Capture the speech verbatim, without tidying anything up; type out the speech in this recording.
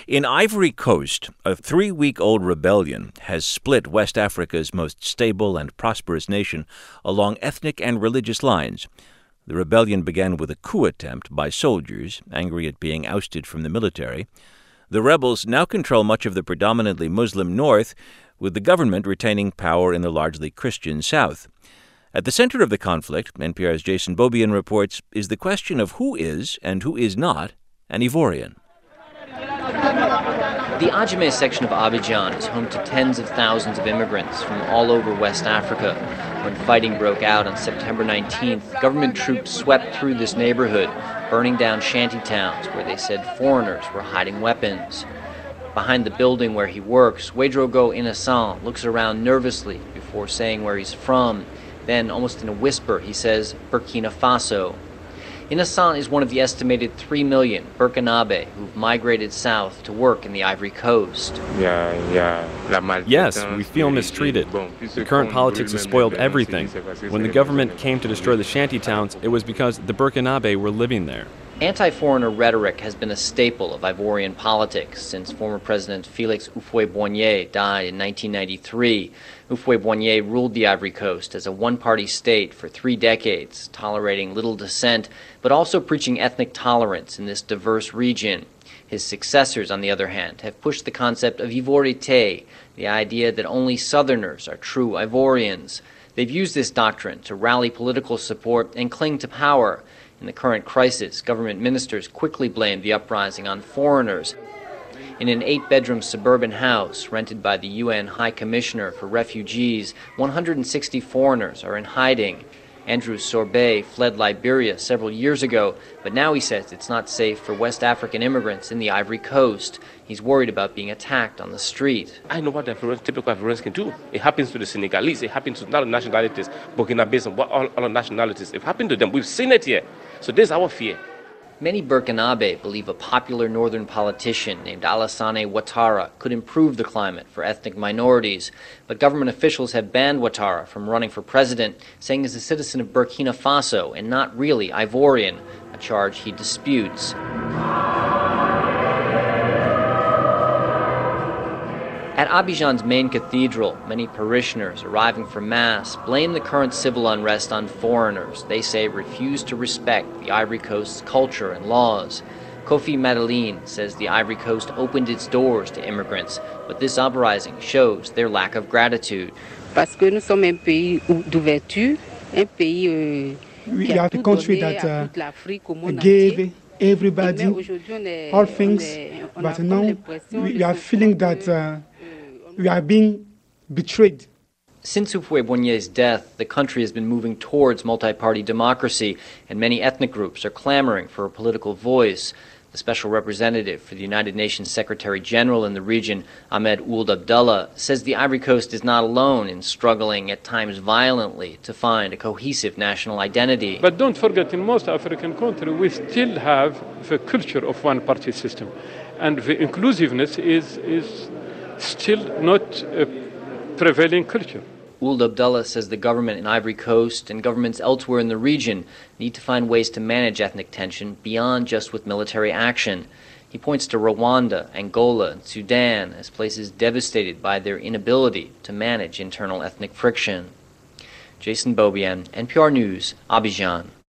In Ivory Coast, a three-week-old rebellion has split West Africa's most stable and prosperous nation along ethnic and religious lines. The rebellion began with a coup attempt by soldiers, angry at being ousted from the military. The rebels now control much of the predominantly Muslim north, with the government retaining power in the largely Christian south. At the center of the conflict, N P R's Jason Beaubien reports, is the question of who is and who is not an Ivorian. The Adjamé section of Abidjan is home to tens of thousands of immigrants from all over West Africa. When fighting broke out on September nineteenth, government troops swept through this neighborhood, burning down shanty towns where they said foreigners were hiding weapons. Behind the building where he works, Ouedraogo Innocent looks around nervously before saying where he's from. Then, almost in a whisper, he says Burkina Faso. Innocent is one of the estimated three million Burkinabe who've migrated south to work in the Ivory Coast. Yes, we feel mistreated. The current politics has spoiled everything. When the government came to destroy the shanty towns, it was because the Burkinabe were living there. Anti-foreigner rhetoric has been a staple of Ivorian politics since former President Félix Houphouët-Boigny died in nineteen ninety-three. Houphouët-Boigny ruled the Ivory Coast as a one-party state for three decades, tolerating little dissent, but also preaching ethnic tolerance in this diverse region. His successors, on the other hand, have pushed the concept of Ivorité, the idea that only Southerners are true Ivorians. They've used this doctrine to rally political support and cling to power. In the current crisis, government ministers quickly blamed the uprising on foreigners. In an eight-bedroom suburban house rented by the U N High Commissioner for Refugees, one hundred sixty foreigners are in hiding. Andrew Sorbet fled Liberia several years ago, but now he says it's not safe for West African immigrants in the Ivory Coast. He's worried about being attacked on the street. I know what the typical Ivorians can do. It happens to the Senegalese, it happens to other nationalities, Burkinabes and all other nationalities. It happened to them. We've seen it here. So this is our fear. Many Burkinabe believe a popular northern politician named Alassane Ouattara could improve the climate for ethnic minorities, but government officials have banned Ouattara from running for president, saying he's a citizen of Burkina Faso and not really Ivorian, a charge he disputes. At Abidjan's main cathedral, many parishioners arriving for Mass blame the current civil unrest on foreigners they say refuse to respect the Ivory Coast's culture and laws. Kofi Madeleine says the Ivory Coast opened its doors to immigrants, but this uprising shows their lack of gratitude. Parce que nous sommes un pays d'ouverture, un pays we are the country that uh, gave everybody all things, but now we are feeling that uh, we are being betrayed. Since Houphouët-Boigny's death, the country has been moving towards multi-party democracy, and many ethnic groups are clamoring for a political voice. The special representative for the United Nations Secretary General in the region, Ahmed Ould Abdallah, says the Ivory Coast is not alone in struggling, at times violently, to find a cohesive national identity. But don't forget, in most African countries, we still have the culture of one-party system, and the inclusiveness is is still not a prevailing culture. Ould Abdallah says the government in Ivory Coast and governments elsewhere in the region need to find ways to manage ethnic tension beyond just with military action. He points to Rwanda, Angola, and Sudan as places devastated by their inability to manage internal ethnic friction. Jason Beaubien, N P R News, Abidjan.